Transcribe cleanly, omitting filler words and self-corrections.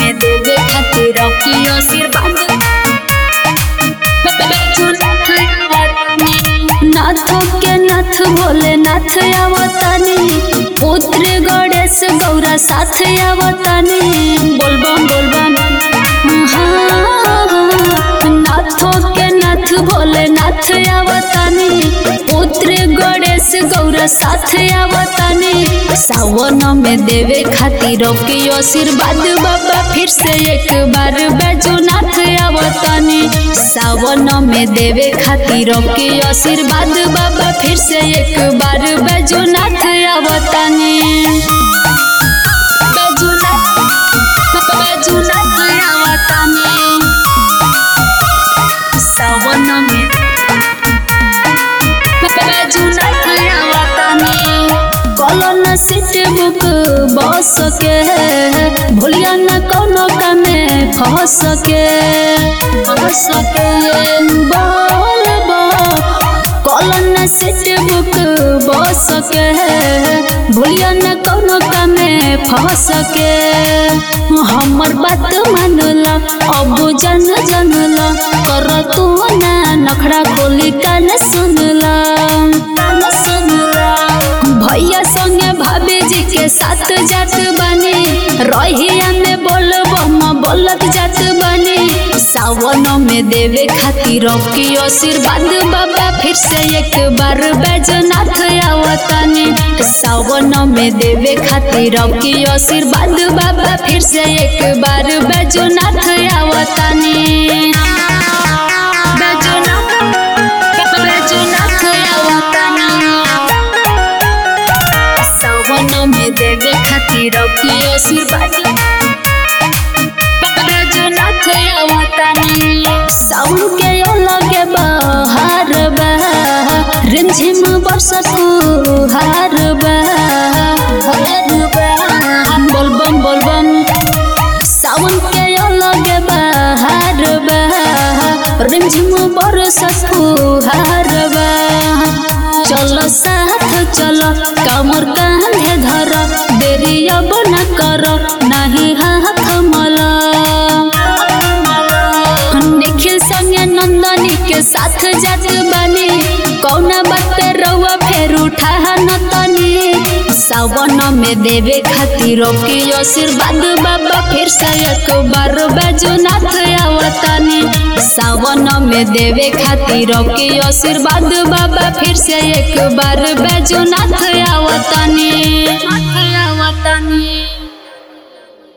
में देवे खातिर की आशीर्वाद नाथ के नाथ भोले नाथ आवतानी पुत्र गणेश गौरा साथ आवतानी बोलबम बोलबम नाथ के नाथ भोले नाथ आवतानी पुत्र गणेश गौरा साथ आवतानी सावन में देवे खातिर की आशीर्वाद बाबा फिर से एक बार बैजूनाथ आवतानी सावन में देवे खातिर की आशीर्वाद बाबा फिर से एक बार बैजूनाथ आवतानी बैजूनाथ आवतानी सावन में बैजूनाथ आवतानी कॉलोन सीट बुक बस के भूलिया न कोनो कमे फंस के कॉलोन सीट बुक बस के भूलिया न कोनो कमे फंस के हमर बात मानला अब जनला कर तू ना नखड़ा खोली कान सुनला भैया संगे भाभी जी के साथ जात बनी रहिया में बोलबम बोलत जात बनी सावन में देवे खातिर की आशीर्वाद बाबा फिर से एक बार बैजनाथ आवतानी सावन में देवे खातिर की आशीर्वाद बाबा फिर से एक बार बैजनाथ आवतानी बैजनाथ आवतानी में देवे खातिर की आशीर्वाद बैजनाथ आवतानी साउन के लगे बहार बा रिमझिम बरसत हार बा बोलबम बोलबम साउन के लगे बहार बा रिमझिम बरसत हार बा चलो साथ चलो कमर कांधे धर देरी अब न कर नहीं हाथ मला निखिल संगे नंदनी के साथ जात बनी कौना बात पे रउआ फेर उठा नतनी सावन में देवे खातिर की आशीर्वाद बाबा फिर से एक बार बैजूनाथ आवतानी सावन में देवे खातिर की आशीर्वाद बाबा फिर से एक बार बैजूनाथ आवतानी।